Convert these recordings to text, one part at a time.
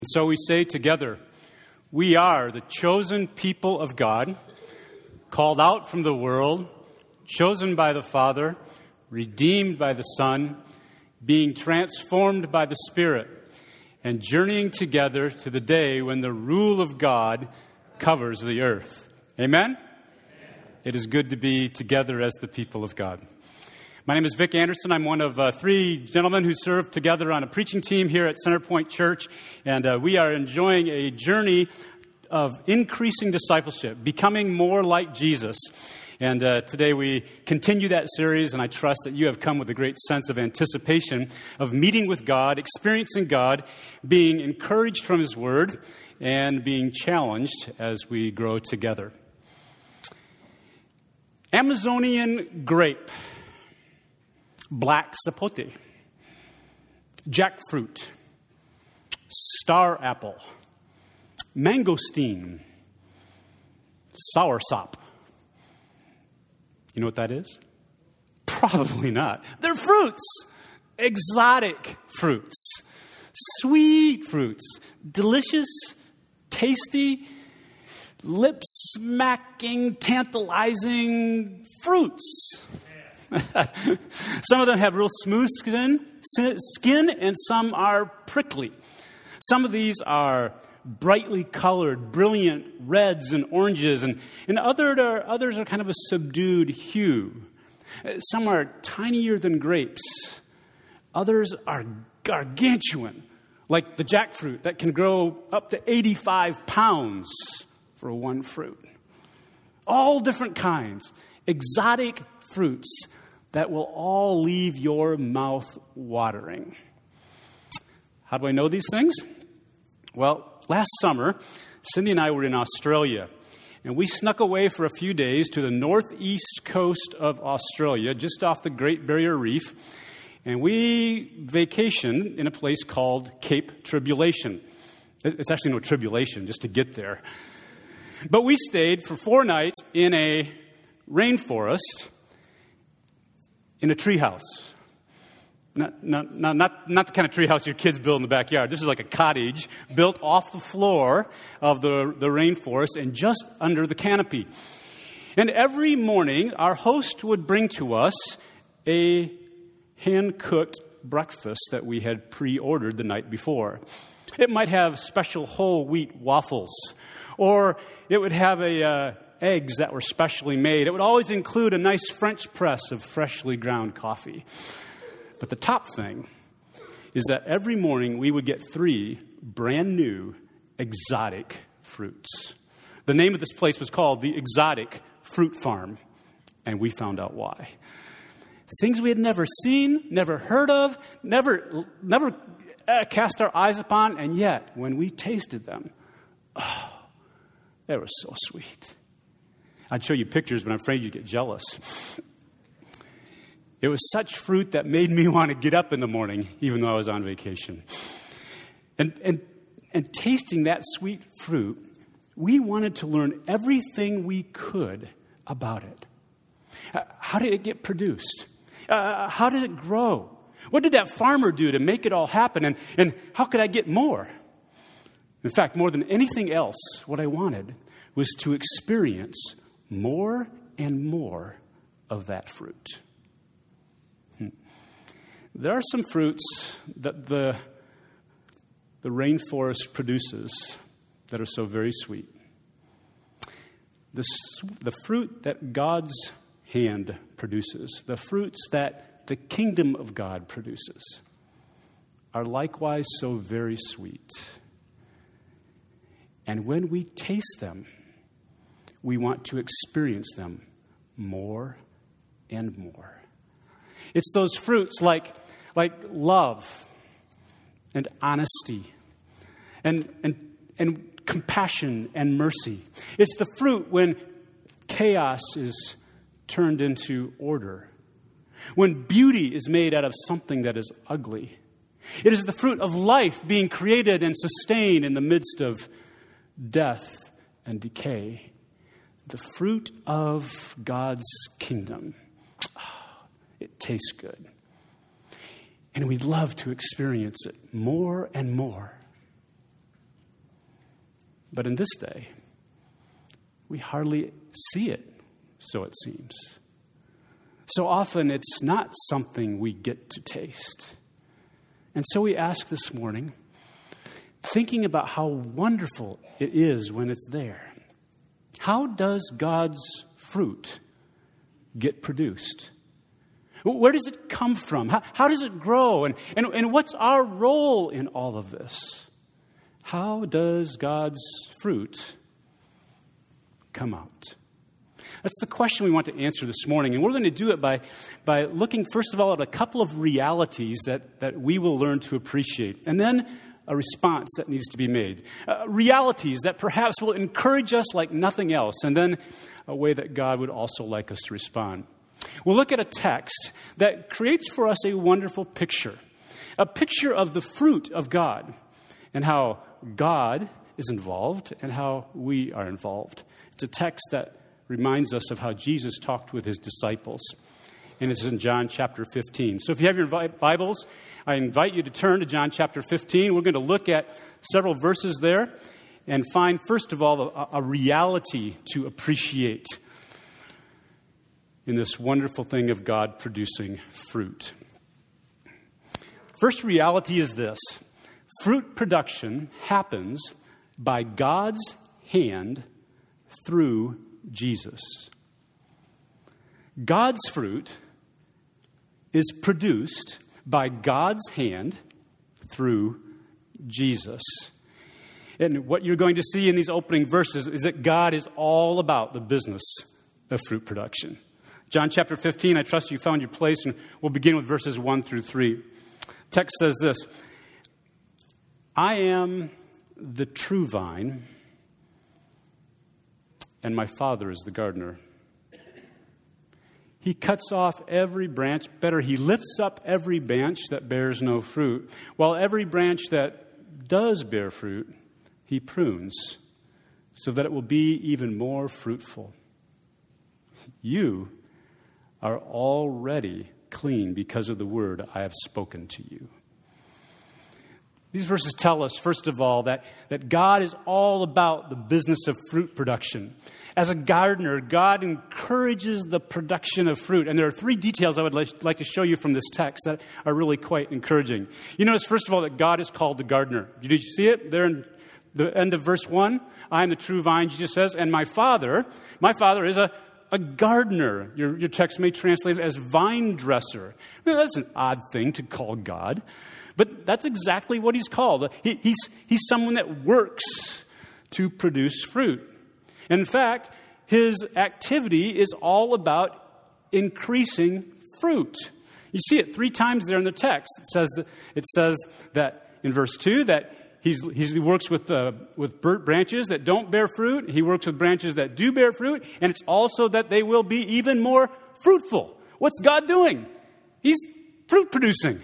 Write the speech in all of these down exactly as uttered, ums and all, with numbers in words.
And so we say together, we are the chosen people of God, called out from the world, chosen by the Father, redeemed by the Son, being transformed by the Spirit, and journeying together to the day when the rule of God covers the earth. Amen? Amen? It is good to be together as the people of God. My name is Vic Anderson. I'm one of uh, three gentlemen who serve together on a preaching team here at Centerpoint Church, and uh, we are enjoying a journey of increasing discipleship, becoming more like Jesus. And uh, today we continue that series, and I trust that you have come with a great sense of anticipation of meeting with God, experiencing God, being encouraged from His Word, and being challenged as we grow together. Amazonian grape, black sapote, jackfruit, star apple, mangosteen, soursop. You know what that is? Probably not. They're fruits. Exotic fruits. Sweet fruits. Delicious, tasty, lip-smacking, tantalizing fruits. Some of them have real smooth skin, skin, and some are prickly. Some of these are brightly colored, brilliant reds and oranges, and, and other are, others are kind of a subdued hue. Some are tinier than grapes. Others are gargantuan, like the jackfruit that can grow up to eighty-five pounds for one fruit. All different kinds, exotic fruits that will all leave your mouth watering. How do I know these things? Well, last summer, Cindy and I were in Australia, and we snuck away for a few days to the northeast coast of Australia, just off the Great Barrier Reef, and we vacationed in a place called Cape Tribulation. It's actually no tribulation, just to get there. But we stayed for four nights in a rainforest, in a treehouse. Not, not, not, not, not the kind of treehouse your kids build in the backyard. This is like a cottage built off the floor of the, the rainforest and just under the canopy. And every morning, our host would bring to us a hand-cooked breakfast that we had pre-ordered the night before. It might have special whole wheat waffles, or it would have a uh, eggs that were specially made. It would always include a nice French press of freshly ground coffee. But the top thing is that every morning we would get three brand new exotic fruits. The name of this place was called the Exotic Fruit Farm, and we found out why. Things we had never seen, never heard of, never, never uh, cast our eyes upon, and yet when we tasted them, oh, they were so sweet. I'd show you pictures, but I'm afraid you'd get jealous. It was such fruit that made me want to get up in the morning, even though I was on vacation. And, and, and tasting that sweet fruit, we wanted to learn everything we could about it. Uh, how did it get produced? Uh, how did it grow? What did that farmer do to make it all happen? And, and how could I get more? In fact, more than anything else, what I wanted was to experience more and more of that fruit. There are some fruits that the, the rainforest produces that are so very sweet. The, the fruit that God's hand produces, the fruits that the kingdom of God produces, are likewise so very sweet. And when we taste them, we want to experience them more and more. It's those fruits like, like love and honesty and, and, and compassion and mercy. It's the fruit when chaos is turned into order, when beauty is made out of something that is ugly. It is the fruit of life being created and sustained in the midst of death and decay. The fruit of God's kingdom. Oh, it tastes good. And we'd love to experience it more and more. But in this day, we hardly see it, so it seems. So often it's not something we get to taste. And so we ask this morning, thinking about how wonderful it is when it's there, how does God's fruit get produced? Where does it come from? How, how does it grow? And, and, and what's our role in all of this? How does God's fruit come out? That's the question we want to answer this morning. And we're going to do it by, by looking, first of all, at a couple of realities that, that we will learn to appreciate. And then a response that needs to be made. Uh, realities that perhaps will encourage us like nothing else. And then a way that God would also like us to respond. We'll look at a text that creates for us a wonderful picture. A picture of the fruit of God. And how God is involved and how we are involved. It's a text that reminds us of how Jesus talked with his disciples. And it's in John chapter fifteen. So if you have your Bibles, I invite you to turn to John chapter fifteen. We're going to look at several verses there and find, first of all, a, a reality to appreciate in this wonderful thing of God producing fruit. First reality is this. Fruit production happens by God's hand through Jesus. God's fruit is produced by God's hand through Jesus. And what you're going to see in these opening verses is that God is all about the business of fruit production. John chapter fifteen, I trust you found your place, and we'll begin with verses one through three. Text says this, I am the true vine, and my Father is the gardener. He cuts off every branch, better, he lifts up every branch that bears no fruit, while every branch that does bear fruit, he prunes, so that it will be even more fruitful. You are already clean because of the word I have spoken to you. These verses tell us, first of all, that, that God is all about the business of fruit production. As a gardener, God encourages the production of fruit. And there are three details I would like to show you from this text that are really quite encouraging. You notice, first of all, that God is called the gardener. Did you see it there in the end of verse one? I am the true vine, Jesus says, and my Father, my Father is a, a gardener. Your, your text may translate it as vine dresser. Well, that's an odd thing to call God. But that's exactly what he's called. He, he's, he's someone that works to produce fruit. And in fact, his activity is all about increasing fruit. You see it three times there in the text. It says that, it says that in verse two that he's, he's, he works with, uh, with branches that don't bear fruit. He works with branches that do bear fruit. And it's also that they will be even more fruitful. What's God doing? He's fruit producing.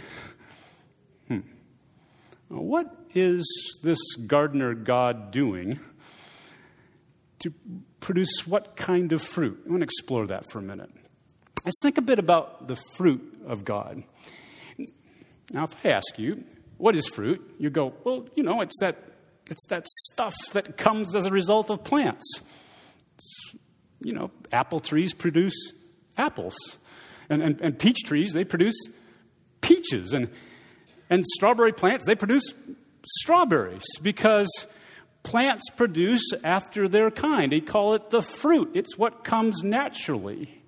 What is this gardener God doing to produce what kind of fruit? I want to explore that for a minute. Let's think a bit about the fruit of God. Now, if I ask you, what is fruit? You go, well, you know, it's that it's that stuff that comes as a result of plants. It's, you know, apple trees produce apples. And, and, and peach trees, they produce peaches. And And strawberry plants, they produce strawberries because plants produce after their kind. They call it the fruit. It's what comes naturally.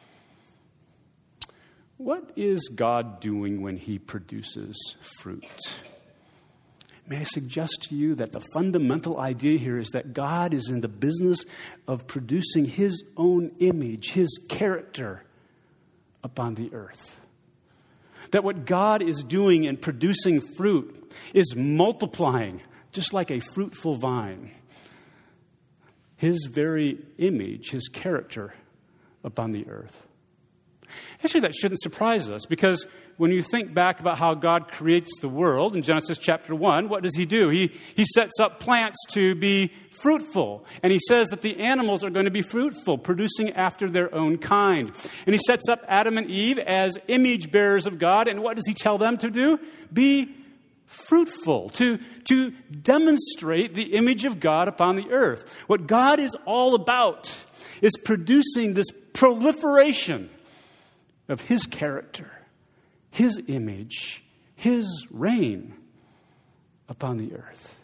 What is God doing when he produces fruit? May I suggest to you that the fundamental idea here is that God is in the business of producing his own image, his character upon the earth. That what God is doing in producing fruit is multiplying, just like a fruitful vine, his very image, his character upon the earth. Actually, that shouldn't surprise us, because when you think back about how God creates the world in Genesis chapter one, what does he do? He, he sets up plants to be fruitful. And he says that the animals are going to be fruitful, producing after their own kind. And he sets up Adam and Eve as image bearers of God. And what does he tell them to do? Be fruitful, to, to demonstrate the image of God upon the earth. What God is all about is producing this proliferation of his character, his image, his reign upon the earth.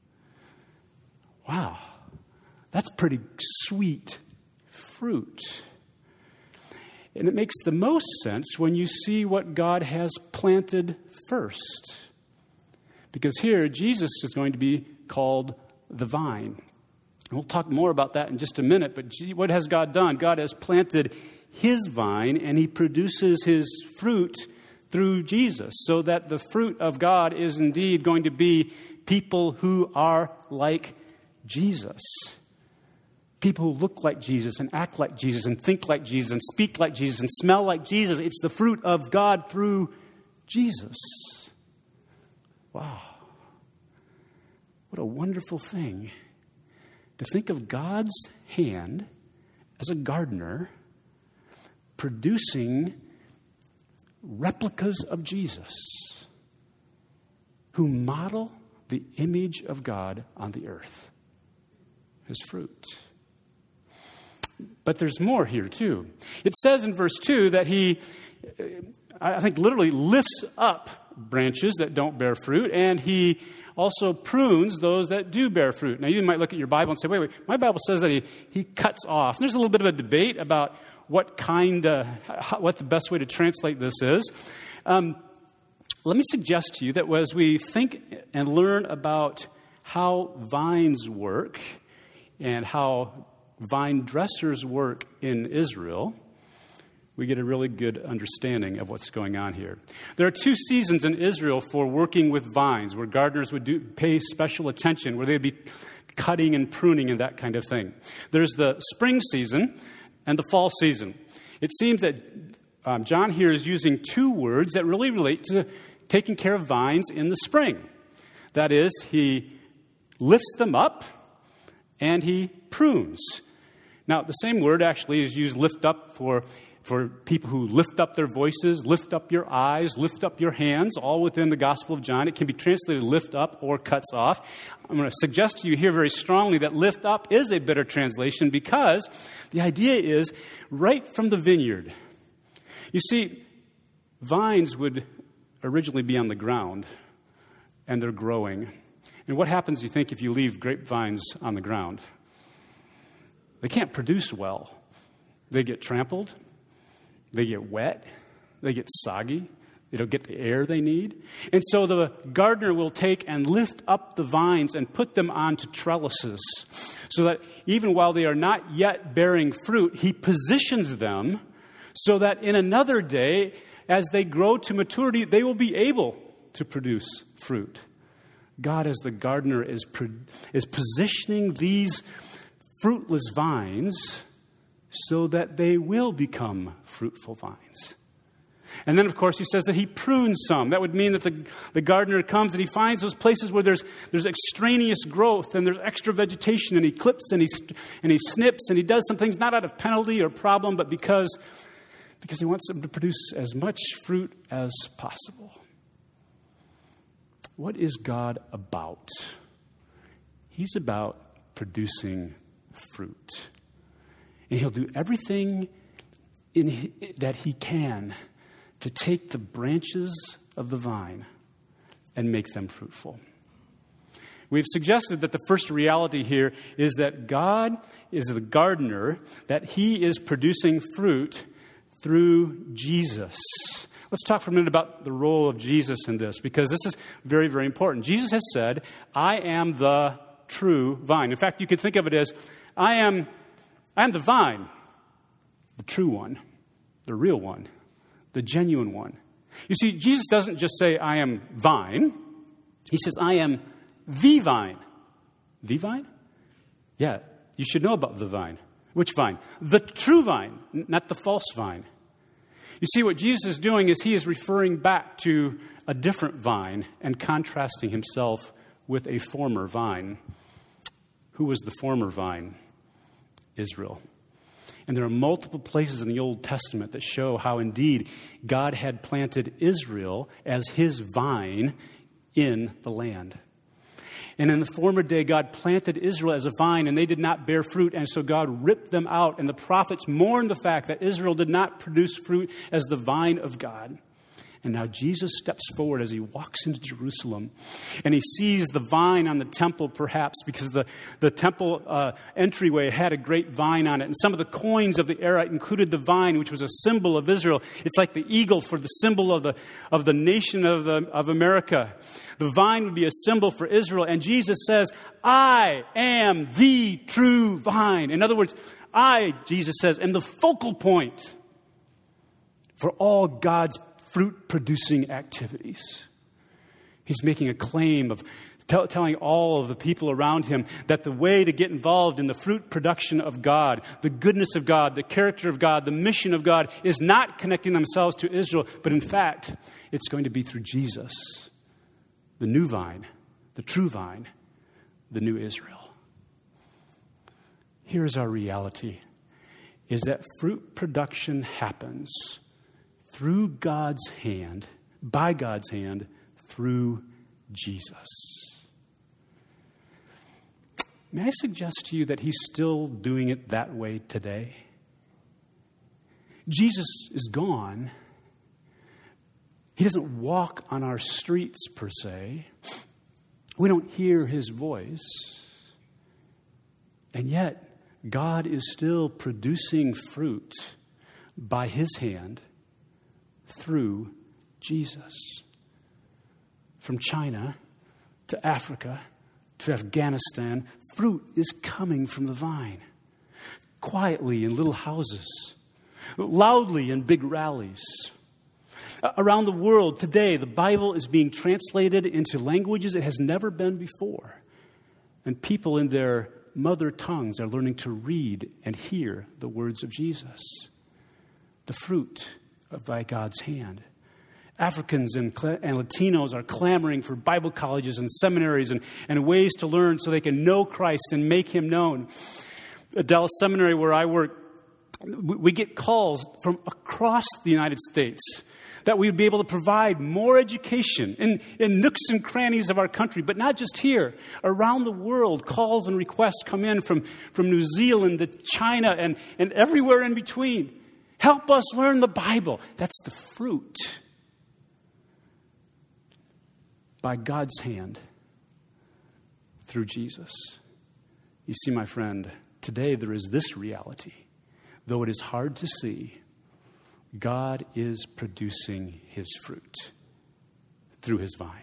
Wow, that's pretty sweet fruit. And it makes the most sense when you see what God has planted first. Because here, Jesus is going to be called the vine. And we'll talk more about that in just a minute, but what has God done? God has planted his vine, and he produces his fruit through Jesus, so that the fruit of God is indeed going to be people who are like Jesus. People who look like Jesus and act like Jesus and think like Jesus and speak like Jesus and smell like Jesus. It's the fruit of God through Jesus. Wow. What a wonderful thing to think of God's hand as a gardener producing replicas of Jesus who model the image of God on the earth, his fruit. But there's more here too. It says in verse two that he, I think literally lifts up branches that don't bear fruit, and he also prunes those that do bear fruit. Now you might look at your Bible and say, wait, wait, my Bible says that he, he cuts off. And there's a little bit of a debate about what kind, uh, what the best way to translate this is. Um, let me suggest to you that as we think and learn about how vines work and how vine dressers work in Israel, we get a really good understanding of what's going on here. There are two seasons in Israel for working with vines, where gardeners would do, pay special attention, where they'd be cutting and pruning and that kind of thing. There's the spring season and the fall season. It seems that um, John here is using two words that really relate to taking care of vines in the spring. That is, he lifts them up and he prunes. Now, the same word actually is used lift up for, for people who lift up their voices, lift up your eyes, lift up your hands, all within the Gospel of John. It can be translated lift up or cuts off. I'm going to suggest to you here very strongly that lift up is a better translation, because the idea is right from the vineyard. You see, vines would originally be on the ground, and they're growing. And what happens, you think, if you leave grapevines on the ground? They can't produce well. They get trampled. They get wet. They get soggy. They don't get the air they need. And so the gardener will take and lift up the vines and put them onto trellises, so that even while they are not yet bearing fruit, he positions them so that in another day, as they grow to maturity, they will be able to produce fruit. God, as the gardener, is, is positioning these fruitless vines so that they will become fruitful vines. And then, of course, he says that he prunes some. That would mean that the, the gardener comes and he finds those places where there's there's extraneous growth and there's extra vegetation, and he clips and he and he snips and he does some things not out of penalty or problem, but because because he wants them to produce as much fruit as possible. What is God about? He's about producing fruit. And he'll do everything in, that he can to take the branches of the vine and make them fruitful. We've suggested that the first reality here is that God is the gardener, that he is producing fruit through Jesus. Let's talk for a minute about the role of Jesus in this, because this is very, very important. Jesus has said, I am the true vine. In fact, you could think of it as, I am, I am the vine, the true one, the real one, the genuine one. You see, Jesus doesn't just say, I am vine. He says, I am the vine. The vine? Yeah, you should know about the vine. Which vine? The true vine, not the false vine. You see, what Jesus is doing is he is referring back to a different vine and contrasting himself with a former vine. Who was the former vine? Israel. And there are multiple places in the Old Testament that show how indeed God had planted Israel as his vine in the land. And in the former day, God planted Israel as a vine, and they did not bear fruit, and so God ripped them out. And the prophets mourned the fact that Israel did not produce fruit as the vine of God. And now Jesus steps forward as he walks into Jerusalem, and he sees the vine on the temple, perhaps, because the, the temple uh, entryway had a great vine on it. And some of the coins of the era included the vine, which was a symbol of Israel. It's like the eagle for the symbol of the, of the nation of, the, of America. The vine would be a symbol for Israel. And Jesus says, I am the true vine. In other words, I, Jesus says, am the focal point for all God's fruit-producing activities. He's making a claim of t- telling all of the people around him that the way to get involved in the fruit production of God, the goodness of God, the character of God, the mission of God, is not connecting themselves to Israel, but in fact, it's going to be through Jesus, the new vine, the true vine, the new Israel. Here's our reality, is that fruit production happens through God's hand, by God's hand, through Jesus. May I suggest to you that he's still doing it that way today? Jesus is gone. He doesn't walk on our streets, per se. We don't hear his voice. And yet, God is still producing fruit by his hand through Jesus. From China to Africa to Afghanistan, fruit is coming from the vine. Quietly in little houses, loudly in big rallies. Around the world today, the Bible is being translated into languages it has never been before. And people in their mother tongues are learning to read and hear the words of Jesus. The fruit by God's hand. Africans and, and Latinos are clamoring for Bible colleges and seminaries and, and ways to learn so they can know Christ and make him known. At Dallas Seminary, where I work, we get calls from across the United States that we would be able to provide more education in, in nooks and crannies of our country, but not just here. Around the world, calls and requests come in from, from New Zealand to China and, and everywhere in between. Help us learn the Bible. That's the fruit by God's hand through Jesus. You see, my friend, today there is this reality. Though it is hard to see, God is producing his fruit through his vine.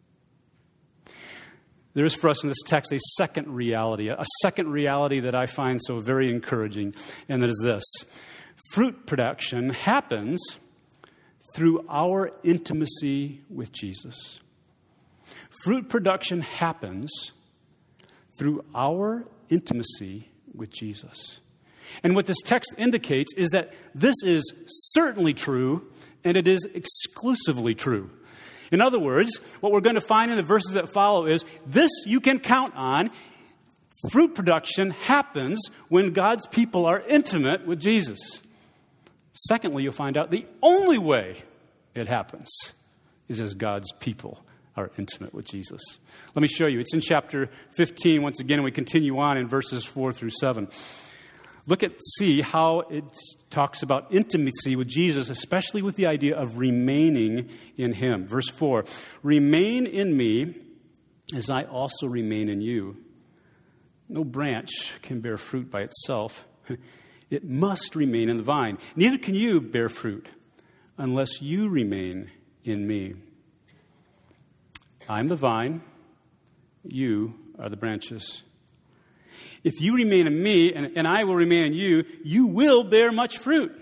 There is for us in this text a second reality, a second reality that I find so very encouraging, and that is this. Fruit production happens through our intimacy with Jesus. Fruit production happens through our intimacy with Jesus. And what this text indicates is that this is certainly true, and it is exclusively true. In other words, what we're going to find in the verses that follow is, this you can count on. Fruit production happens when God's people are intimate with Jesus. Secondly, you'll find out the only way it happens is as God's people are intimate with Jesus. Let me show you. It's in chapter fifteen. Once again, we continue on in verses four through seven. Look at, see how it talks about intimacy with Jesus, especially with the idea of remaining in him. Verse four, remain in me as I also remain in you. No branch can bear fruit by itself. It must remain in the vine. Neither can you bear fruit unless you remain in me. I'm the vine, you are the branches. If you remain in me and, and I will remain in you, you will bear much fruit.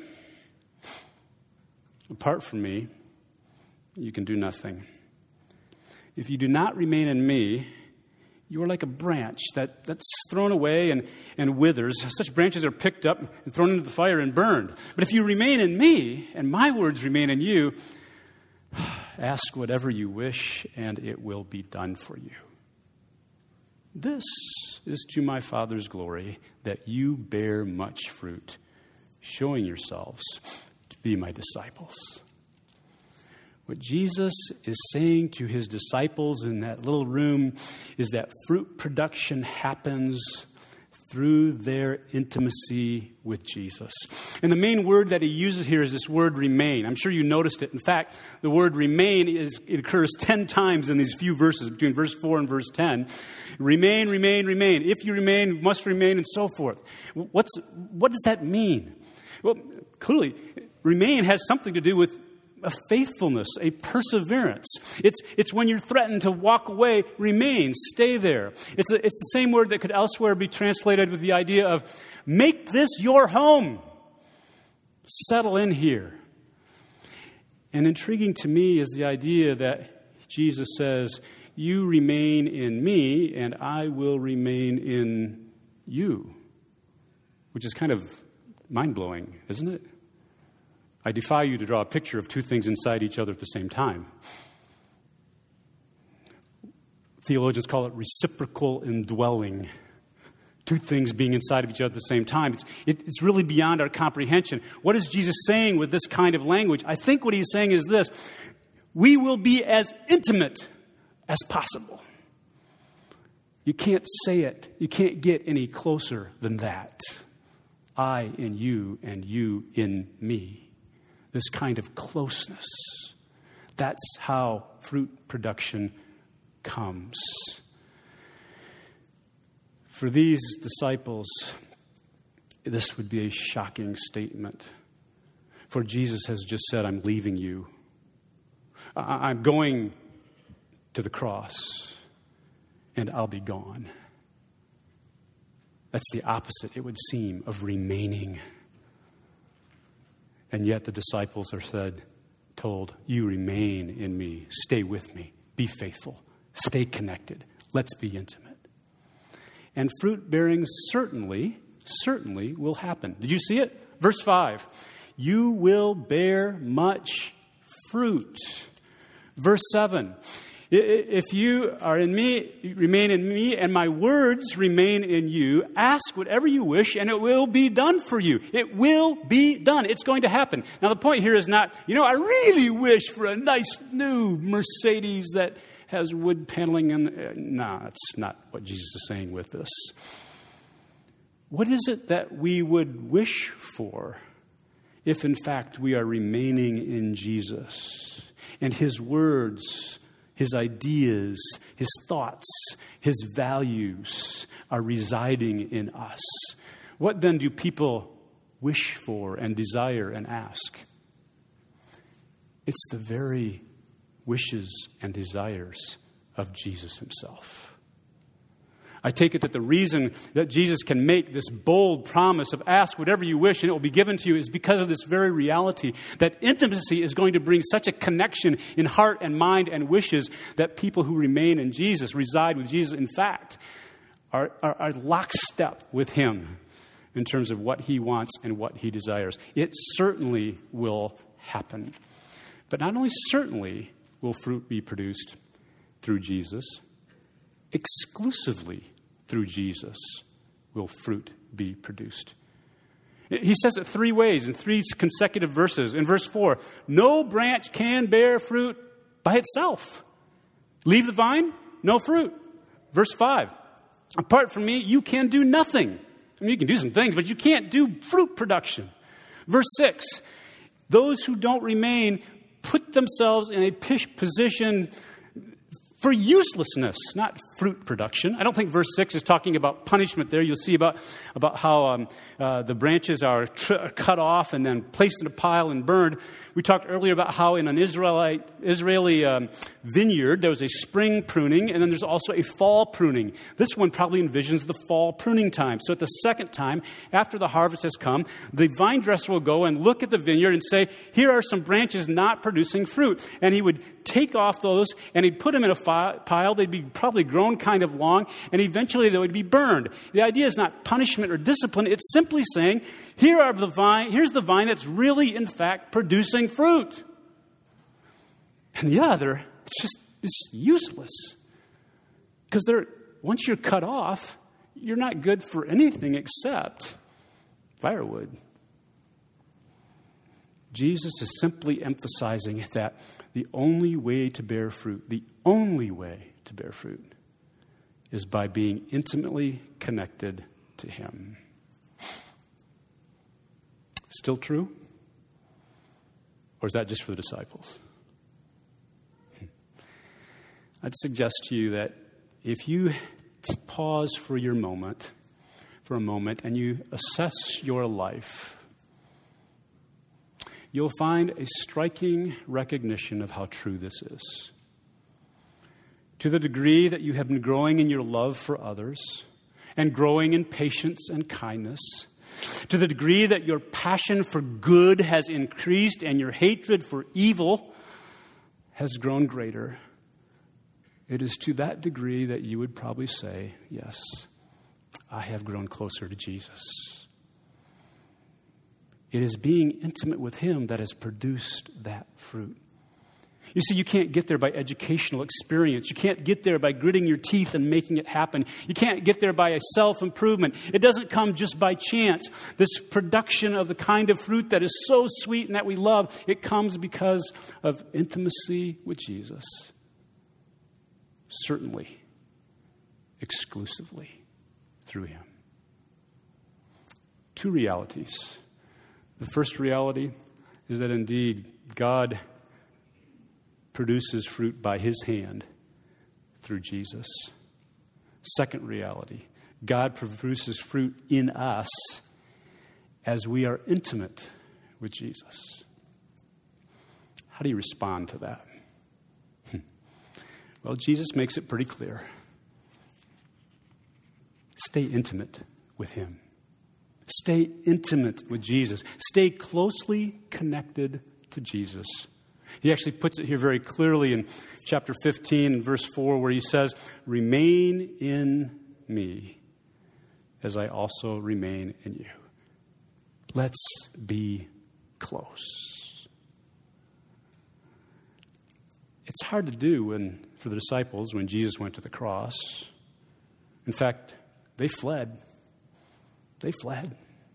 Apart from me, you can do nothing. If you do not remain in me, you are like a branch that, that's thrown away and, and withers. Such branches are picked up and thrown into the fire and burned. But if you remain in me, and my words remain in you, ask whatever you wish, and it will be done for you. This is to my Father's glory, that you bear much fruit, showing yourselves to be my disciples. What Jesus is saying to his disciples in that little room is that fruit production happens through their intimacy with Jesus. And the main word that he uses here is this word remain. I'm sure you noticed it. In fact, the word remain is it occurs ten times in these few verses, between verse four and verse ten. Remain, remain, remain. If you remain, you must remain, and so forth. What's, what does that mean? Well, clearly, remain has something to do with a faithfulness, a perseverance. It's it's when you're threatened to walk away, remain, stay there. It's a, it's the same word that could elsewhere be translated with the idea of make this your home. Settle in here. And intriguing to me is the idea that Jesus says, you remain in me and I will remain in you. Which is kind of mind-blowing, isn't it? I defy you to draw a picture of two things inside each other at the same time. Theologians call it reciprocal indwelling. Two things being inside of each other at the same time. It's, it, it's really beyond our comprehension. What is Jesus saying with this kind of language? I think what he's saying is this. We will be as intimate as possible. You can't say it. You can't get any closer than that. I in you and you in me. This kind of closeness. That's how fruit production comes. For these disciples, this would be a shocking statement. For Jesus has just said, I'm leaving you. I'm going to the cross, and I'll be gone. That's the opposite, it would seem, of remaining. And yet the disciples are said, told, you remain in me, stay with me, be faithful, stay connected, let's be intimate. And fruit bearing certainly, certainly will happen. Did you see it? Verse five, you will bear much fruit. Verse seven, if you are in me, remain in me, and my words remain in you, ask whatever you wish, and it will be done for you. It will be done. It's going to happen. Now, the point here is not, you know, I really wish for a nice new Mercedes that has wood paneling. And no, that's not what Jesus is saying with this. What is it that we would wish for if, in fact, we are remaining in Jesus and his words, his ideas, his thoughts, his values are residing in us? What then do people wish for and desire and ask? It's the very wishes and desires of Jesus himself. I take it that the reason that Jesus can make this bold promise of ask whatever you wish and it will be given to you is because of this very reality that intimacy is going to bring such a connection in heart and mind and wishes that people who remain in Jesus, reside with Jesus, in fact, are, are, are lockstep with him in terms of what he wants and what he desires. It certainly will happen. But not only certainly will fruit be produced through Jesus, exclusively through Jesus will fruit be produced. He says it three ways in three consecutive verses. In verse four, no branch can bear fruit by itself. Leave the vine, no fruit. Verse five, apart from me, you can do nothing. I mean, you can do some things, but you can't do fruit production. Verse six, those who don't remain put themselves in a position for uselessness, not fruit production. I don't think verse six is talking about punishment there. You'll see about, about how um, uh, the branches are tr- cut off and then placed in a pile and burned. We talked earlier about how in an Israelite, Israeli um, vineyard, there was a spring pruning, and then there's also a fall pruning. This one probably envisions the fall pruning time. So at the second time, after the harvest has come, the vine dresser will go and look at the vineyard and say, here are some branches not producing fruit. And he would take off those, and he'd put them in a pile. They'd be probably grown kind of long, and eventually they would be burned. The idea is not punishment or discipline. It's simply saying, here are the vine, here's the vine that's really, in fact, producing fruit. And the other, it's just it's useless. Because they're once you're cut off, you're not good for anything except firewood. Jesus is simply emphasizing that the only way to bear fruit, the only way to bear fruit is by being intimately connected to him. Still true? Or is that just for the disciples? I'd suggest to you that if you pause for your moment, for a moment, and you assess your life, you'll find a striking recognition of how true this is. To the degree that you have been growing in your love for others and growing in patience and kindness, to the degree that your passion for good has increased and your hatred for evil has grown greater, it is to that degree that you would probably say, yes, I have grown closer to Jesus. It is being intimate with him that has produced that fruit. You see, you can't get there by educational experience. You can't get there by gritting your teeth and making it happen. You can't get there by a self-improvement. It doesn't come just by chance. This production of the kind of fruit that is so sweet and that we love, it comes because of intimacy with Jesus. Certainly, exclusively through him. Two realities. The first reality is that indeed God produces fruit by his hand through Jesus. Second reality, God produces fruit in us as we are intimate with Jesus. How do you respond to that? Well, Jesus makes it pretty clear. Stay intimate with him. Stay intimate with Jesus. Stay closely connected to Jesus. He actually puts it here very clearly in chapter fifteen and verse four where he says, remain in me as I also remain in you. Let's be close. It's hard to do when, for the disciples when Jesus went to the cross. In fact, they fled. They fled.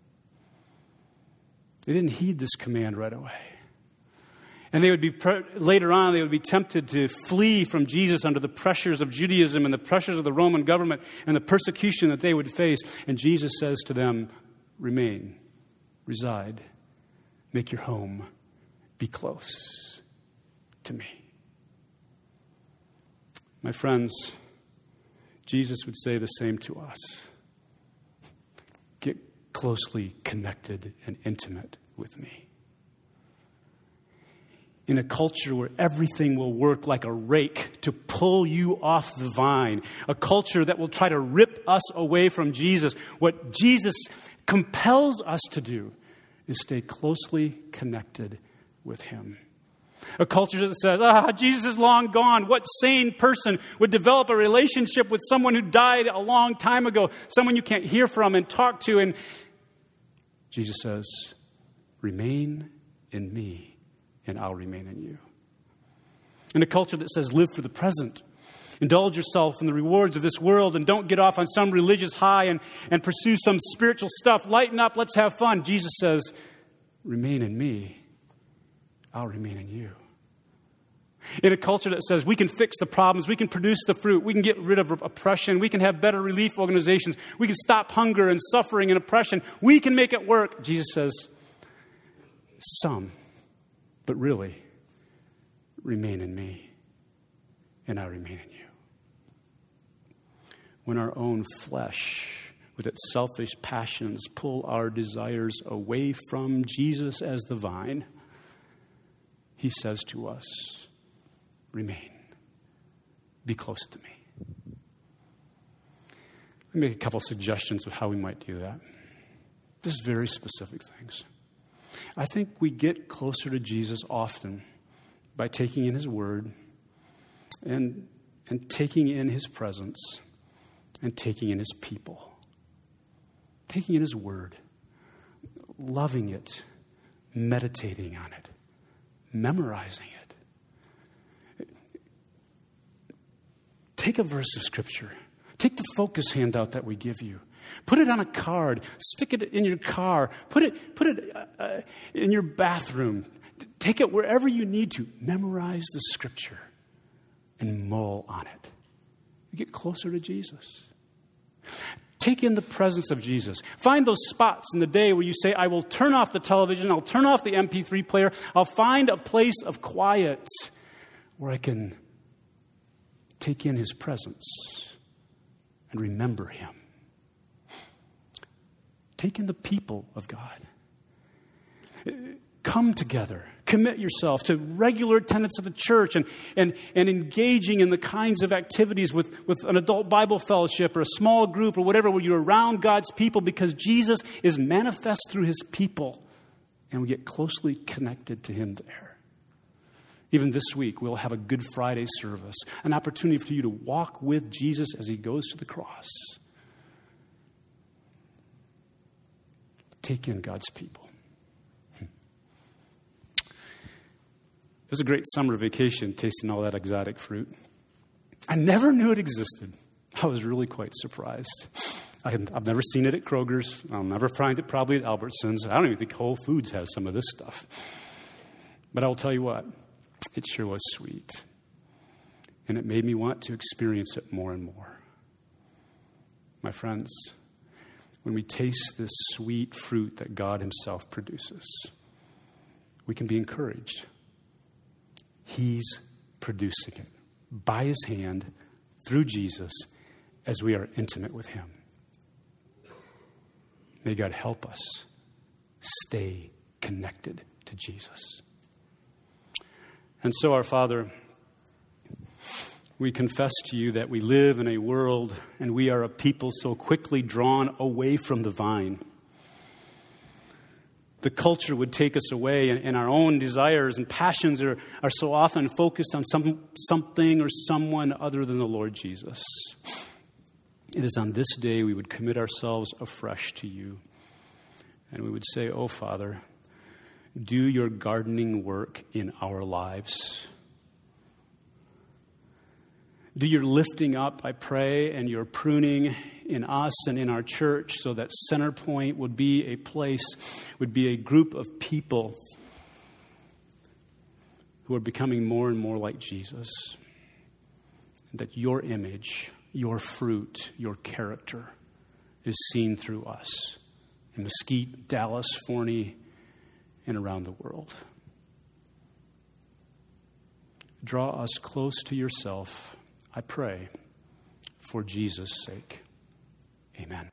They didn't heed this command right away. And they would be, later on, they would be tempted to flee from Jesus under the pressures of Judaism and the pressures of the Roman government and the persecution that they would face. And Jesus says to them, remain, reside, make your home, be close to me. My friends, Jesus would say the same to us. Get closely connected and intimate with me. In a culture where everything will work like a rake to pull you off the vine, a culture that will try to rip us away from Jesus, what Jesus compels us to do is stay closely connected with him. A culture that says, ah, Jesus is long gone. What sane person would develop a relationship with someone who died a long time ago, someone you can't hear from and talk to? And Jesus says, remain in me, and I'll remain in you. In a culture that says, live for the present. Indulge yourself in the rewards of this world and don't get off on some religious high and, and pursue some spiritual stuff. Lighten up, let's have fun. Jesus says, remain in me, I'll remain in you. In a culture that says we can fix the problems, we can produce the fruit, we can get rid of oppression, we can have better relief organizations, we can stop hunger and suffering and oppression, we can make it work. Jesus says, some, but really, remain in me, and I remain in you. When our own flesh, with its selfish passions, pull our desires away from Jesus as the vine, he says to us, remain. Be close to me. Let me make a couple suggestions of how we might do that. Just very specific things. I think we get closer to Jesus often by taking in his word and, and taking in his presence and taking in his people. Taking in his word, loving it, meditating on it, memorizing it. Take a verse of Scripture. Take the focus handout that we give you. Put it on a card. Stick it in your car. Put it, put it uh, in your bathroom. Take it wherever you need to. Memorize the scripture and mull on it. You get closer to Jesus. Take in the presence of Jesus. Find those spots in the day where you say, I will turn off the television, I'll turn off the M P three player, I'll find a place of quiet where I can take in his presence and remember him. Take in the people of God. Come together. Commit yourself to regular attendance of the church and, and, and engaging in the kinds of activities with, with an adult Bible fellowship or a small group or whatever where you're around God's people, because Jesus is manifest through his people and we get closely connected to him there. Even this week, we'll have a Good Friday service, an opportunity for you to walk with Jesus as he goes to the cross. Take in God's people. It was a great summer vacation tasting all that exotic fruit. I never knew it existed. I was really quite surprised. I had, I've never seen it at Kroger's. I'll never find it probably at Albertsons. I don't even think Whole Foods has some of this stuff. But I will tell you what, it sure was sweet. And it made me want to experience it more and more. My friends, when we taste this sweet fruit that God himself produces, we can be encouraged. He's producing it by his hand through Jesus as we are intimate with him. May God help us stay connected to Jesus. And so, our Father, we confess to you that we live in a world and we are a people so quickly drawn away from the vine. The culture would take us away, and, and our own desires and passions are, are so often focused on some something or someone other than the Lord Jesus. It is on this day we would commit ourselves afresh to you. And we would say, oh, Father, do your gardening work in our lives. Do your lifting up, I pray, and your pruning in us and in our church so that Center Point would be a place, would be a group of people who are becoming more and more like Jesus. That your image, your fruit, your character is seen through us in Mesquite, Dallas, Forney, and around the world. Draw us close to yourself, I pray, for Jesus' sake. Amen.